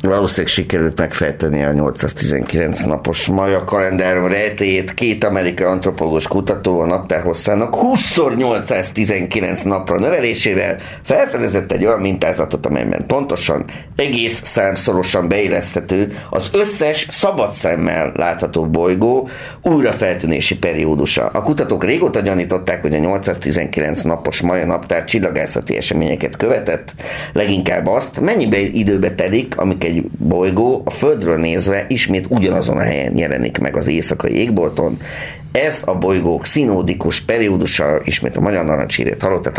Valószínűleg sikerült megfejteni a 819 napos maja kalendáron rejtélyét. Két amerikai antropológus kutató a naptár hosszának 20x819 napra növelésével felfedezett egy olyan mintázatot, amelyben pontosan, egész számszorosan beilleszthető az összes szabad szemmel látható bolygó újrafeltűnési periódusa. A kutatók régóta gyanították, hogy a 819 napos maja naptár csillagászati eseményeket követett, leginkább azt, mennyibe időbe telik, amik egy bolygó a Földről nézve ismét ugyanazon a helyen jelenik meg az éjszakai égbolton. Ez a bolygók szinódikus periódusa, ismét a magyar narancsírét hallott, tehát